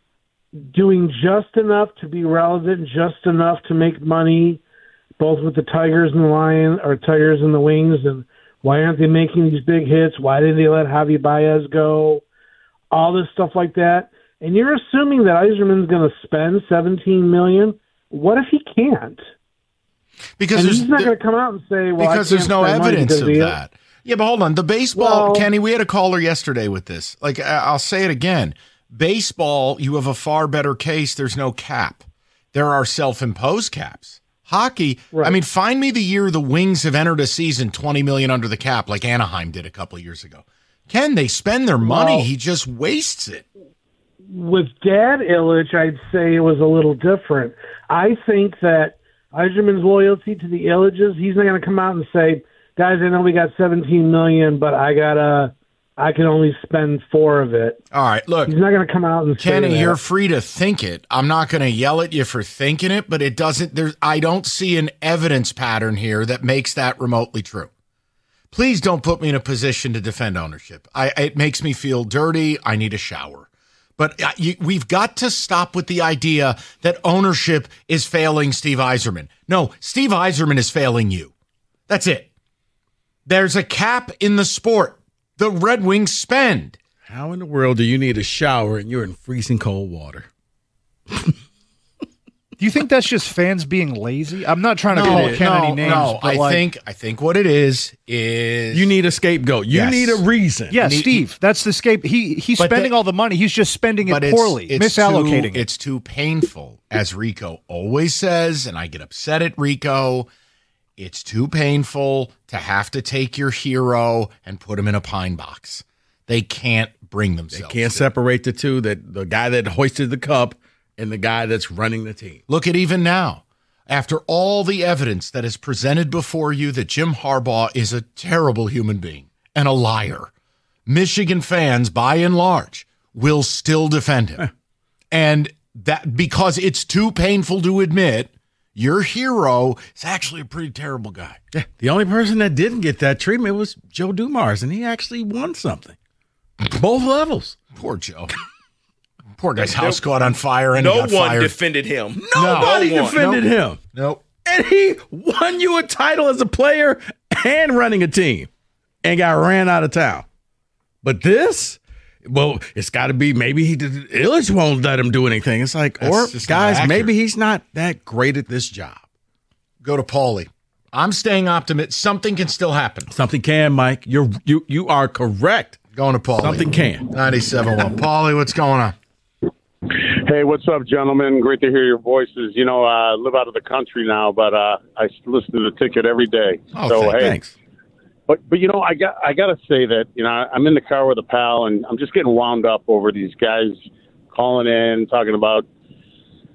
doing just enough to be relevant, just enough to make money, both with the Tigers and the Lions, or Tigers and the Wings, and why aren't they making these big hits? Why didn't they let Javi Baez go? All this stuff like that. And you're assuming that Yzerman's going to spend seventeen million dollars. What if he can't? Because and there's, he's not going to come out and say, well, because I there's can't no spend money evidence because of the- that. Yeah, but hold on. The baseball, Well- Kenny, we had a caller yesterday with this. Like, I- I'll say it again. Baseball, you have a far better case. There's no cap. There are self-imposed caps. Hockey, I mean, find me the year the Wings have entered a season twenty million dollars under the cap like Anaheim did a couple of years ago. Ken, they spend their money. Well- he just wastes it. With Dad Illich, I'd say it was a little different. I think that Yzerman's loyalty to the Illiches, he's not going to come out and say, guys, I know we got seventeen million dollars, but I gotta, I can only spend four of it. All right, look. He's not going to come out and say Kenny, that. you're free to think it. I'm not going to yell at you for thinking it, but it doesn't. There's, I don't see an evidence pattern here that makes that remotely true. Please don't put me in a position to defend ownership. I, it makes me feel dirty. I need a shower. But uh, you, we've got to stop with the idea that ownership is failing Steve Yzerman. No, Steve Yzerman is failing you. That's it. There's a cap in the sport. The Red Wings spend. How in the world do you need a shower and you're in freezing cold water? Do you think that's just fans being lazy? I'm not trying to No, call Ken no, any names. no. but I like, think I think what it is is You need a scapegoat. You Yes. need a reason. yeah, Need- Steve, that's the scape. He he's But spending the- all the money. He's just spending it but it's- poorly, it's misallocating too, it. It's too painful, as Rico always says, and I get upset at Rico. It's too painful to have to take your hero and put him in a pine box. They can't bring They themselves. can't to it. separate the two, that the guy that hoisted the cup and the guy that's running the team. Look at even now. After all the evidence that is presented before you that Jim Harbaugh is a terrible human being and a liar, Michigan fans, by and large, will still defend him. And that because it's too painful to admit, your hero is actually a pretty terrible guy. Yeah, the only person that didn't get that treatment was Joe Dumars, and he actually won something. Both levels. Poor Joe. Poor guy's house caught on fire and he No got one fired. defended him. Nobody No one. defended him. Nope. And he won you a title as a player and running a team and got ran out of town. But this, well, it's got to be maybe he did, Illich won't let him do anything. It's like, That's or just not guys, accurate. maybe he's not that great at this job. Go to Paulie. I'm staying optimistic. Something can still happen. Something can, Mike. You're you you are correct. Going to Paulie. Something can. ninety-seven point one. Paulie, what's going on? Hey, what's up, gentlemen? Great to hear your voices. You know, I live out of the country now, but uh, I listen to the ticket every day. Oh, so, thank- hey, thanks. But but you know, I got I got to say that you know I'm in the car with a pal, and I'm just getting wound up over these guys calling in talking about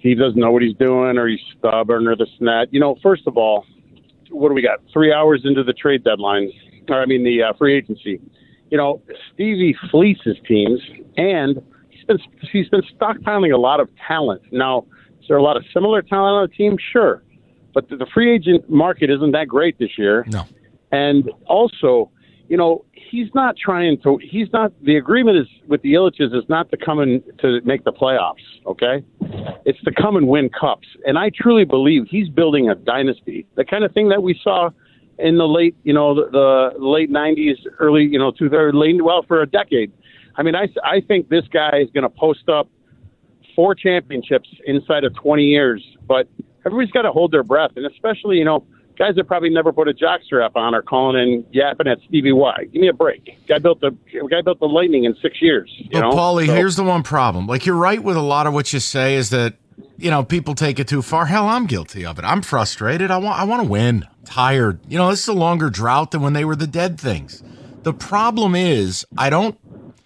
Steve doesn't know what he's doing, or he's stubborn, or this and that. You know, first of all, what do we got? Three hours into the trade deadline, or I mean the uh, free agency. You know, Stevie fleeces teams, and he's been he's been stockpiling a lot of talent. Now, is there a lot of similar talent on the team? Sure, but the, the free agent market isn't that great this year. No, and also, you know, he's not trying to. He's not. The agreement is with the Ilitches is not to come in to make the playoffs. Okay, it's to come and win cups. And I truly believe he's building a dynasty. The kind of thing that we saw in the late, you know, the, the late nineties, early, you know, two thirds, late, well, for a decade. I mean, I, I think this guy is going to post up four championships inside of twenty years. But everybody's got to hold their breath, and especially, you know, guys that probably never put a jockstrap on are calling in yapping at Stevie Y. Give me a break. Guy built the guy built the Lightning in six years. You but know? Paulie, so, here's the one problem. Like, you're right with a lot of what you say is that, you know, people take it too far. Hell, I'm guilty of it. I'm frustrated. I want I want to win. I'm tired. You know, this is a longer drought than when they were the dead things. The problem is, I don't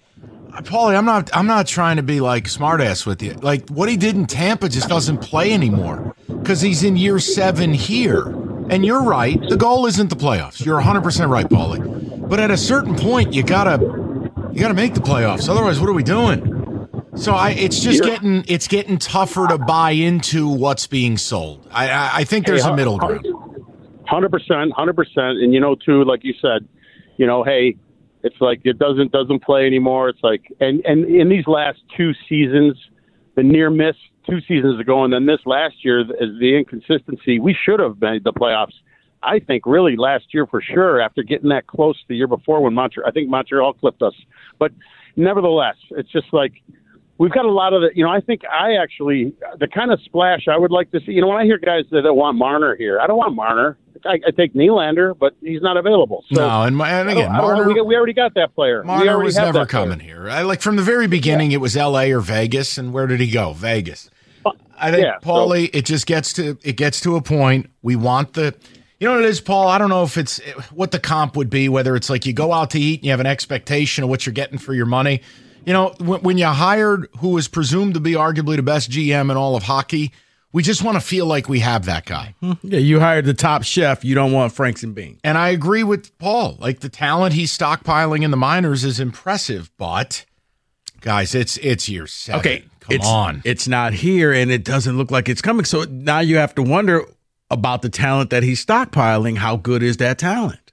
Paulie, I'm not I'm not trying to be like smartass with you. Like, what he did in Tampa just doesn't play anymore because he's in year seven here. And you're right. The goal isn't the playoffs. You're one hundred percent right, Paulie. But at a certain point, you gotta you gotta make the playoffs. Otherwise, what are we doing? So I, it's just You're, getting it's getting tougher to buy into what's being sold. I I, I think there's hey, a middle ground. Hundred percent, hundred percent. And you know, too, like you said, you know, hey, it's like it doesn't doesn't play anymore. It's like, and and in these last two seasons, the near miss two seasons ago, and then this last year is the inconsistency. We should have made the playoffs. I think really last year for sure. After getting that close the year before when Montreal, I think Montreal clipped us. But nevertheless, it's just like. We've got a lot of the, you know, I think I actually, the kind of splash I would like to see, you know, when I hear guys that want Marner here, I don't want Marner. I, I take Nylander, but he's not available. So, no, and, and again, Marner, we, we already got that player. Marner was never that coming here. I, like from the very beginning, yeah. It was L A or Vegas, and where did he go? Vegas. I think, yeah, Paulie, so, it just gets to, it gets to a point, we want the, you know what it is, Paul? I don't know if it's what the comp would be, whether it's like you go out to eat and you have an expectation of what you're getting for your money. You know, when, when you hired who is presumed to be arguably the best G M in all of hockey, we just want to feel like we have that guy. Yeah, you hired the top chef. You don't want Franks and Beans. And I agree with Paul. Like, the talent he's stockpiling in the minors is impressive, but guys, it's it's year seven. Okay, come it's, on. It's not here, and it doesn't look like it's coming. So now you have to wonder about the talent that he's stockpiling. How good is that talent?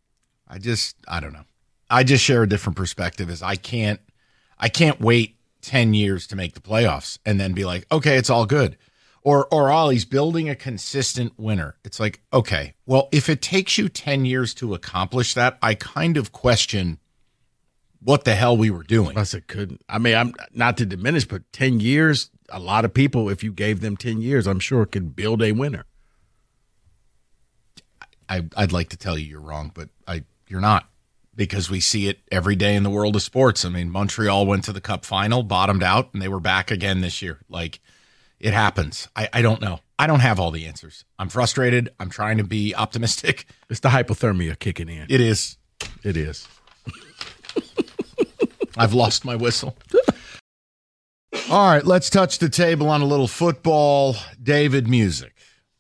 I just, I don't know. I just share a different perspective. Is I can't. I can't wait ten years to make the playoffs and then be like, okay, it's all good. Or, or oh, he's building a consistent winner. It's like, okay, well, if it takes you ten years to accomplish that, I kind of question what the hell we were doing. I said, couldn't. I mean, I'm not to diminish, but ten years, a lot of people, if you gave them ten years, I'm sure could build a winner. I, I'd like to tell you you're wrong, but I you're not. Because we see it every day in the world of sports. I mean, Montreal went to the Cup final, bottomed out, and they were back again this year. Like, it happens. I, I don't know. I don't have all the answers. I'm frustrated. I'm trying to be optimistic. It's the hypothermia kicking in. It is. It is. I've lost my whistle. All right, let's touch the table on a little football. David, music.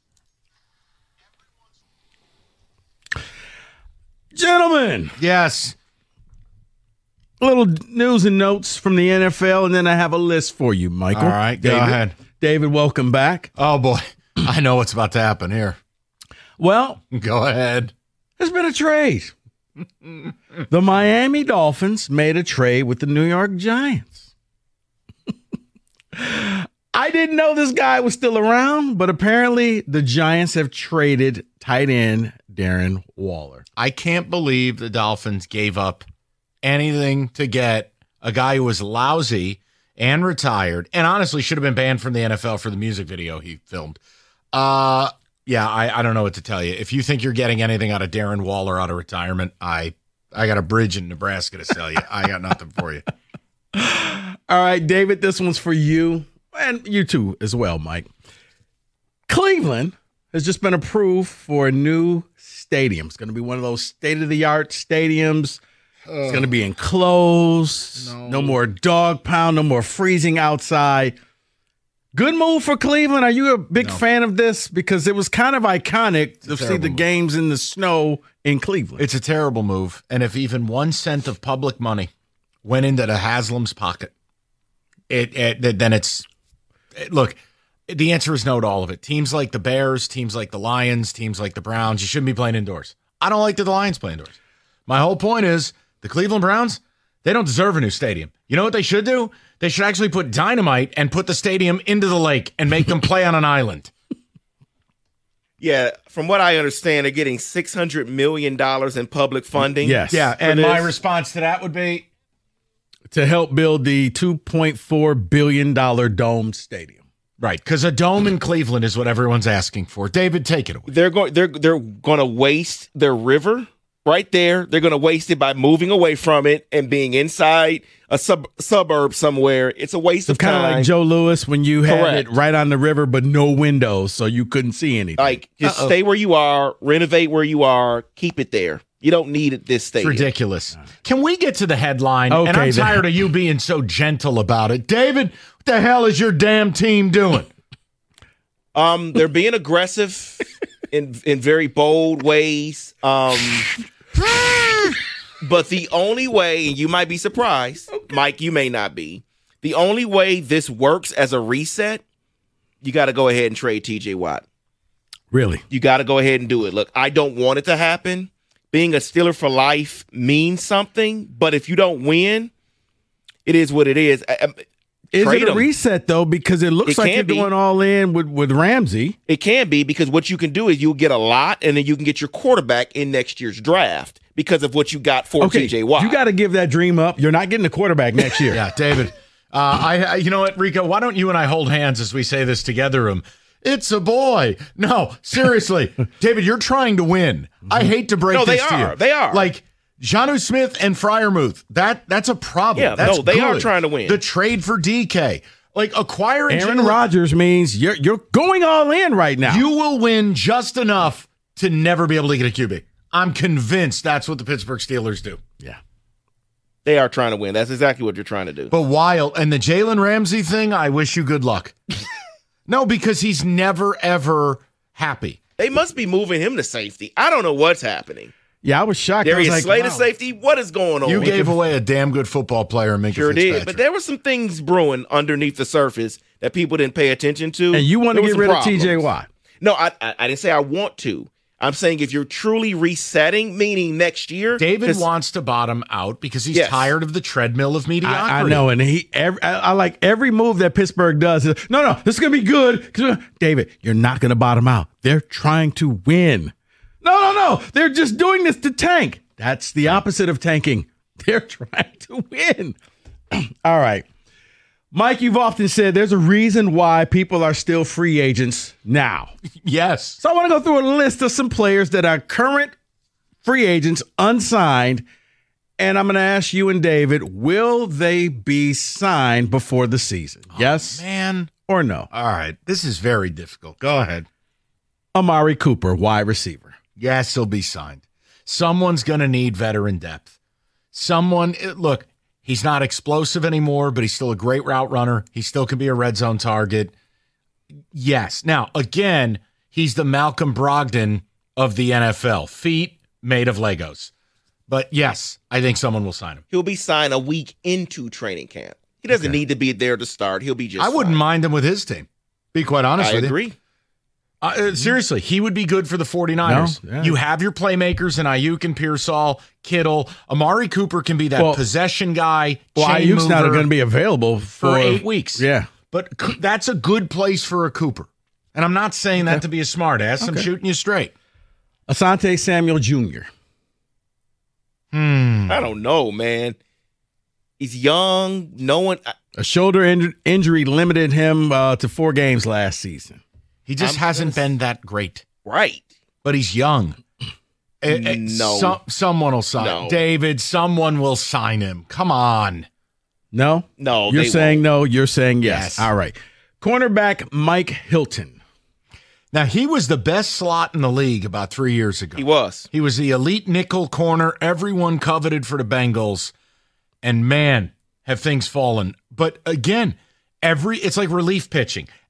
Gentlemen. Yes. A little news and notes from the N F L, and then I have a list for you, Michael. All right, go David. ahead. David, welcome back. Oh, boy. I know what's about to happen here. Well. Go ahead. There's been a trade. The Miami Dolphins made a trade with the New York Giants. I didn't know this guy was still around, but apparently the Giants have traded tight end Darren Waller. I can't believe the Dolphins gave up anything to get a guy who was lousy and retired and honestly should have been banned from the N F L for the music video he filmed. Uh, yeah, I, I don't know what to tell you. If you think you're getting anything out of Darren Waller out of retirement, I I got a bridge in Nebraska to sell you. I got nothing for you. All right, David, this one's for you and you too as well, Mike. Cleveland has just been approved for a new stadium. It's going to be one of those state-of-the-art stadiums. Oh. It's going to be enclosed. No. no more dog pound. No more freezing outside. Good move for Cleveland. Are you a big No. fan of this? Because it was kind of iconic to see terrible the move. games in the snow in Cleveland. It's a terrible move. And if even one cent of public money went into the Haslam's pocket, it, it then it's it, look. The answer is no to all of it. Teams like the Bears, teams like the Lions, teams like the Browns, you shouldn't be playing indoors. I don't like that the Lions play indoors. My whole point is the Cleveland Browns, they don't deserve a new stadium. You know what they should do? They should actually put dynamite and put the stadium into the lake and make them play on an island. Yeah, from what I understand, they're getting six hundred million dollars in public funding. Yes. Yeah, for and this. my response to that would be To help build the two point four billion dollars dome stadium. right, because a dome in Cleveland is what everyone's asking for. David, take it away. They're going they're they're going to waste their river right there. They're going to waste it by moving away from it and being inside a sub suburb somewhere. It's a waste So of kind time. of like Joe Louis when you had Correct. it right on the river, but no windows, so you couldn't see anything. Like, just Uh-oh. stay where you are, renovate where you are, keep it there. You don't need it this It's stadium. ridiculous. Can we get to the headline? Okay, and I'm then. tired of you being so gentle about it. David, what the hell is your damn team doing? Um, they're being aggressive in in very bold ways. Um, but the only way, and you might be surprised, Mike, you may not be. The only way this works as a reset, you got to go ahead and trade T J Watt. Really? You got to go ahead and do it. Look, I don't want it to happen. Being a Steeler for life means something, but if you don't win, it is what it is. I- I- Is trade it a him. reset, though? Because it looks It like can you're be. going all in with, with Ramsey. It can be, because what you can do is you'll get a lot, and then you can get your quarterback in next year's draft because of what you got for Okay, T J Watt. you got to give that dream up. You're not getting a quarterback next year. Yeah, David. Uh, I, I, you know what, Rico? Why don't you and I hold hands as we say this together? Um, it's a boy. No, seriously, David, you're trying to win. I hate to break No, they this to are. you. They are. Like Jonnu Smith and Fryermuth. That that's a problem. Yeah, that's no, they are good. trying to win. The trade for D K, like acquiring Aaron Jalen- Rodgers means you're you're going all in right now. You will win just enough to never be able to get a Q B. I'm convinced that's what the Pittsburgh Steelers do. yeah. They are trying to win. That's exactly what you're trying to do. But while and the Jalen Ramsey thing, I wish you good luck. No, because he's never ever happy. They must be moving him to safety. I don't know what's happening. Yeah, I was shocked. I was Darius like, Slade to wow. safety. What is going on? You gave away a damn good football player, Minka Sure did, Fitzpatrick. but there were some things brewing underneath the surface that people didn't pay attention to. And you want to There get were rid some of T J problems. Watt. No, I, I I didn't say I want to. I'm saying if you're truly resetting, meaning next year, David 'cause- wants to bottom out because he's Yes. tired of the treadmill of mediocrity. I, I know, and he. Every, I, I like every move that Pittsburgh does. No, no, this is gonna be good. David, you're not gonna bottom out. They're trying to win. No, no, no. They're just doing this to tank. That's the opposite of tanking. They're trying to win. All right, Mike. You've often said there's a reason why people are still free agents now. Yes. So I want to go through a list of some players that are current free agents, unsigned, and I'm going to ask you and David, will they be signed before the season? Yes Man. or no? All right. This is very difficult. Go ahead. Amari Cooper, wide receiver. Yes, he'll be signed. Someone's going to need veteran depth. Someone, look, he's not explosive anymore, but he's still a great route runner. He still can be a red zone target. Yes. Now, again, he's the Malcolm Brogdon of the N F L. Feet made of Legos. But yes, I think someone will sign him. he'll be signed a week into training camp. He doesn't need to be there to start. He'll be just. I wouldn't fine. mind him with his team. Be quite honest I with you. agree. Uh, uh, seriously, he would be good for the 49ers. No, yeah. You have your playmakers in Ayuk and Pearsall, Kittle. Amari Cooper can be that Well- possession guy. Well, chain Ayuk's not mover going to be available for, for eight weeks. Yeah. But Co- that's a good place for a Cooper. And I'm not saying that to be a smart ass. I'm Okay. shooting you straight. Asante Samuel Junior Hmm. I don't know, man. He's young. No one. I- A shoulder in- injury limited him uh, to four games last season. He just I'm hasn't gonna- been that great. Right. But he's young. Eh, eh, No. some- someone will sign No. David, someone will sign him. Come on. No? No, You're they saying won't. no. You're saying yes. Yes. All right. Cornerback Mike Hilton. Now, he was the best slot in the league about three years ago. He was. He was the elite nickel corner everyone coveted for the Bengals. And man, have things fallen. But again, every it's like relief pitching.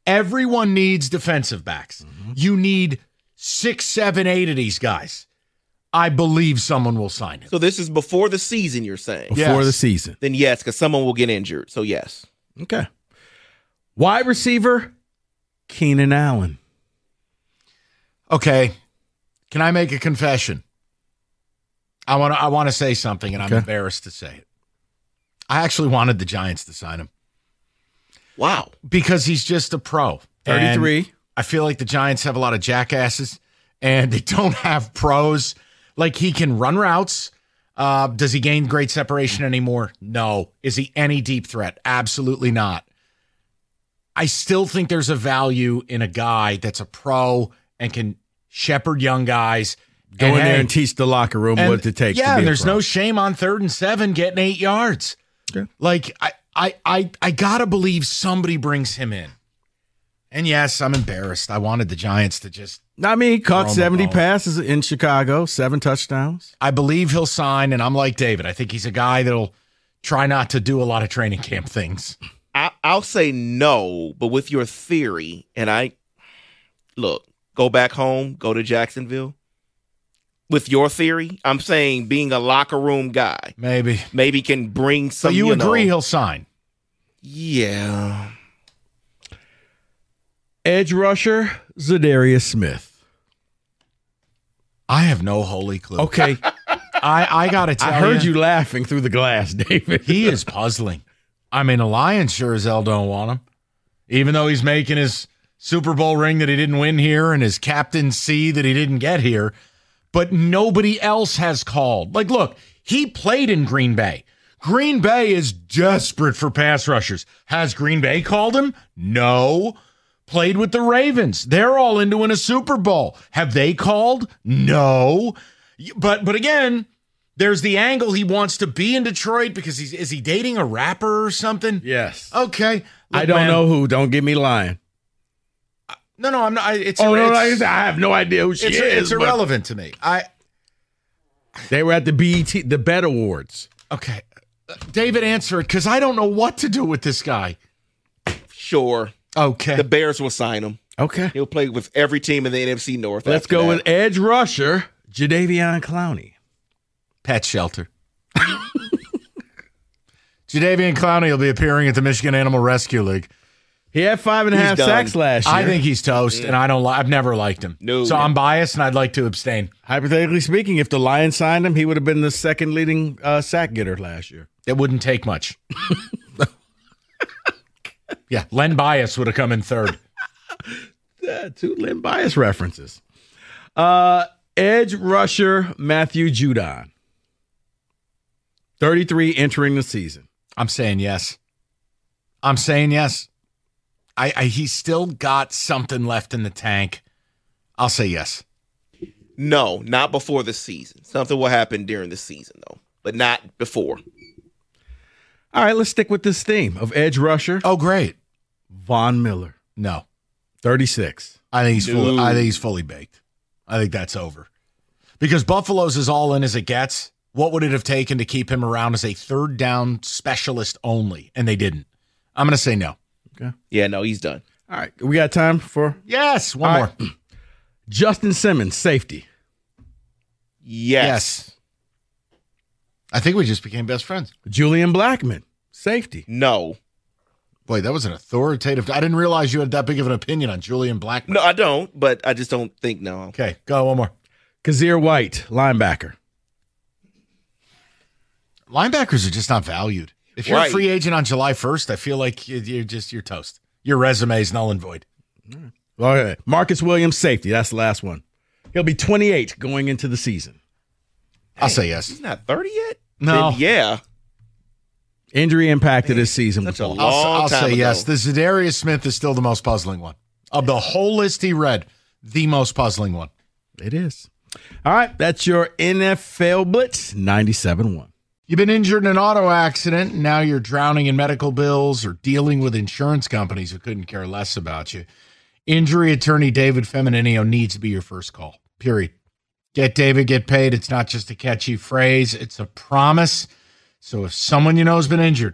Everyone needs defensive backs. Mm-hmm. You need six, seven, eight of these guys. I believe someone will sign him. So this is before the season, you're saying? Before Yes. the season. Then yes, because someone will get injured. So yes. Okay. Wide receiver, Keenan Allen. Okay. Can I make a confession? I want to I want to say something, and I'm Okay. embarrassed to say it. I actually wanted the Giants to sign him. Wow. Because he's just a pro. thirty-three. And I feel like the Giants have a lot of jackasses, and they don't have pros. Like, he can run routes. Uh, does he gain great separation anymore? No. Is he any deep threat? Absolutely not. I still think there's a value in a guy that's a pro and can shepherd young guys. Go And in there hey, and teach the locker room and what it takes yeah, to be and a there's pro. no shame on third and seven getting eight yards. Okay. Like, I, I, I, I gotta believe somebody brings him in. And yes, I'm embarrassed. I wanted the Giants to just. I mean, he caught throw him seventy a ball. passes in Chicago, seven touchdowns. I believe he'll sign, and I'm like David. I think he's a guy that'll try not to do a lot of training camp things. I, I'll say no, but with your theory, and I look, go back home, go to Jacksonville. With your theory, I'm saying being a locker room guy, Maybe. maybe can bring some. So you, you agree know, he'll sign? Yeah. Edge rusher, Zadarius Smith. I have no holy clue. Okay. I, I got to tell I heard you laughing through the glass, David. He is puzzling. I mean, the Lions sure as hell don't want him. Even though he's making his Super Bowl ring that he didn't win here and his captaincy that he didn't get here. But nobody else has called. Like, look, he played in Green Bay. Green Bay is desperate for pass rushers. Has Green Bay called him? No. Played with the Ravens. They're all into win a Super Bowl. Have they called? No. But but again, there's the angle he wants to be in Detroit because he's is he dating a rapper or something? Yes. Okay. I Look, don't man, know who. Don't get me lying. No, no, I'm not. I- It's Oh, no, no, it's, I have no idea who she it's, is. it's but irrelevant to me. I They were at the B E T, the B E T Awards. okay. Uh, David, answer it because I don't know what to do with this guy. Sure. Okay. The Bears will sign him. Okay. He'll play with every team in the N F C North. Let's after go that. with edge rusher, Jadeveon Clowney. Pet shelter. Jadeveon Clowney will be appearing at the Michigan Animal Rescue League. He had five and a He's half done. sacks last year. I think he's toast, and I don't. Li- I've never liked him. No. So I'm biased, and I'd like to abstain. Hypothetically speaking, if the Lions signed him, he would have been the second leading uh, sack getter last year. It wouldn't take much. Yeah, Len Bias would have come in third. Uh, two Lynn Bias references. Uh, edge rusher, Matthew Judon. thirty-three entering the season. I'm saying yes. I'm saying yes. I, I he's still got something left in the tank. I'll say yes. No, not before the season. Something will happen during the season, though, but not before. All right, let's stick with this theme of edge rusher. Oh, great. Von Miller, No, thirty-six. I think he's fully, No. I think he's fully baked. I think that's over. Because Buffalo's as all in as it gets. What would it have taken to keep him around as a third down specialist only? And they didn't. I'm going to say no. Okay. Yeah, no, he's done. All right, we got time for Yes, one All more. right. Justin Simmons, safety. Yes. Yes. I think we just became best friends. Julian Blackman, safety. No. Boy, that was an authoritative. I didn't realize you had that big of an opinion on Julian Blackman. No, I don't, but I just don't think no. Okay, go one more. Kazir White, linebacker. Linebackers are just not valued. If you're Right. a free agent on July first, I feel like you- you're just you're toast. Your resume is null and void. All right. Marcus Williams, safety. That's the last one. He'll be twenty-eight going into the season. I'll say yes. He's not thirty yet? No. Then yeah. Injury impacted his season Such a before. long I'll, I'll time say ago. yes. The Zadarius Smith is still the most puzzling one. Of the whole list he read, the most puzzling one. It is. All right. That's your N F L Blitz ninety-seven one. You've been injured in an auto accident, and now you're drowning in medical bills or dealing with insurance companies who couldn't care less about you. Injury attorney David Femininio needs to be your first call, period. Get David, get paid. It's not just a catchy phrase. It's a promise. So if someone you know has been injured,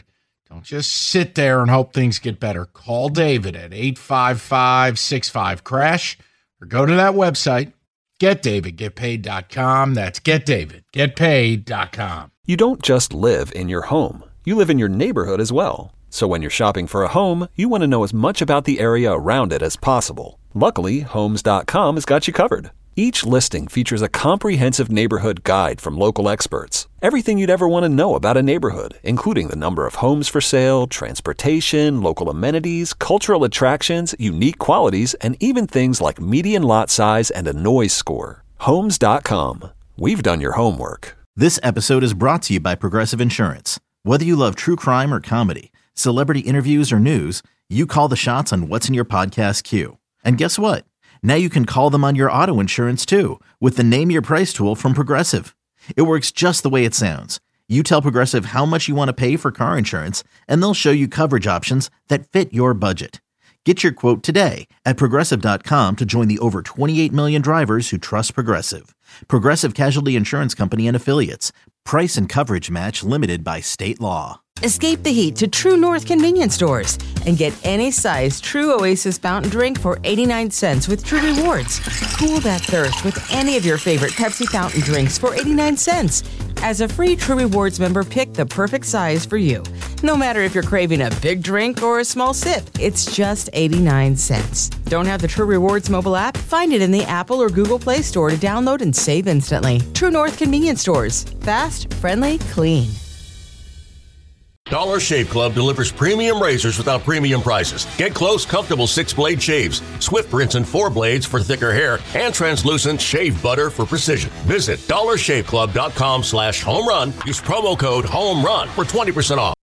Don't just sit there and hope things get better. Call David at eight five five, six five, crash or go to that website, get david get paid dot com. That's get david get paid dot com. You don't just live in your home. You live in your neighborhood as well. So when you're shopping for a home, you want to know as much about the area around it as possible. Luckily, homes dot com has got you covered. Each listing features a comprehensive neighborhood guide from local experts. Everything you'd ever want to know about a neighborhood, including the number of homes for sale, transportation, local amenities, cultural attractions, unique qualities, and even things like median lot size and a noise score. homes dot com. We've done your homework. This episode is brought to you by Progressive Insurance. Whether you love true crime or comedy, celebrity interviews or news, you call the shots on what's in your podcast queue. And guess what? Now you can call them on your auto insurance too with the Name Your Price tool from Progressive. It works just the way it sounds. You tell Progressive how much you want to pay for car insurance, and they'll show you coverage options that fit your budget. Get your quote today at Progressive dot com to join the over twenty-eight million drivers who trust Progressive. Progressive Casualty Insurance Company and Affiliates. Price and coverage match limited by state law. Escape the heat to True North convenience stores and get any size True Oasis fountain drink for eighty-nine cents with True Rewards. Cool that thirst with any of your favorite Pepsi fountain drinks for eighty-nine cents. As a free True Rewards member, pick the perfect size for you. No matter if you're craving a big drink or a small sip, it's just eighty-nine cents. Don't have the True Rewards mobile app? Find it in the Apple or Google Play Store to download and save instantly. True North convenience stores. Fast, friendly, clean. Dollar Shave Club delivers premium razors without premium prices. Get close, comfortable six-blade shaves, swift rinse and four blades for thicker hair, and translucent shave butter for precision. Visit dollar shave club dot com slash home run. Use promo code HOME RUN for twenty percent off.